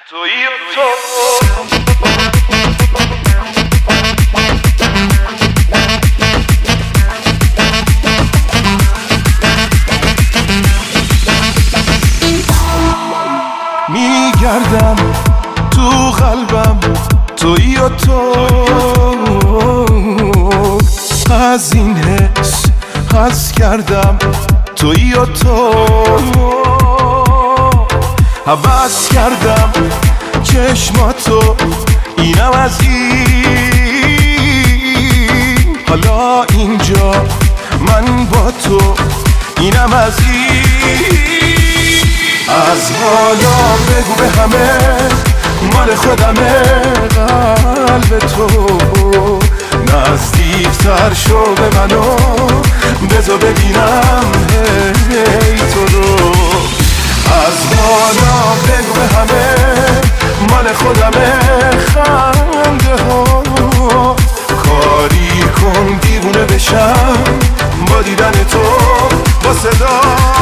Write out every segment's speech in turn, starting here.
تویی تو میگردم تو قلبم، تویی و تو. از این حس حس کردم، تویی و تو. حوض کردم چشماتو، اینم از این. حالا اینجا من با تو، اینم از این. از حالا بگو به همه مال خودمه قلب تو. نزدیکتر شو به منو، بذار ببینم هی تو رو. از حالا بگو به همه مال خودمه خنده ها. کاری کن دیوونه بشم با دیدن تو، با صدا.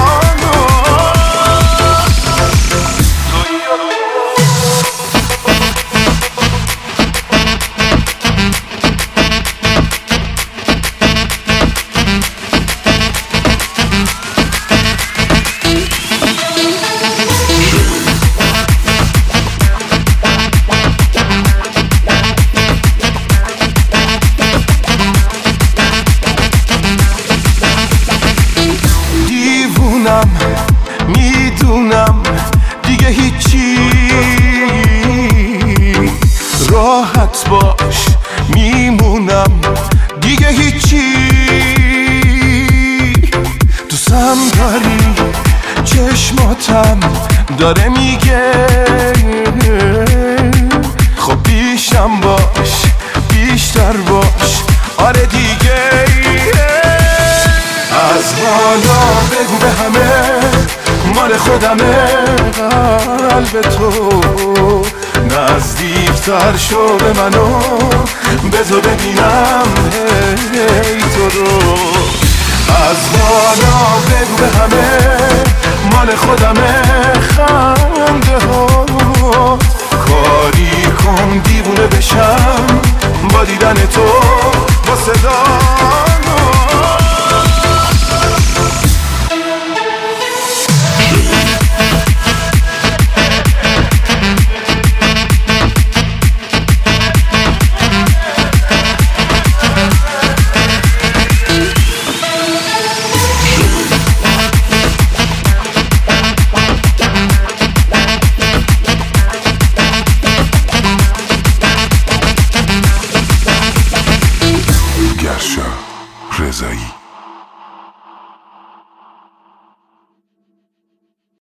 میدونم دیگه هیچی، راحت باش میمونم دیگه هیچی. دوستم داری چشماتم داره میگه، خب بیشتم باش بیشتر باش، آره دیگه. از حالا بگو به همه مال خودمه قلب تو. نزدیکتر شو به منو، بذار ببینم هی تو رو. از حالا بگو به همه مال خودمه خنده ها. کاری کن دیوونه بشم با دیدن تو، با صدا. گرشا رضایی.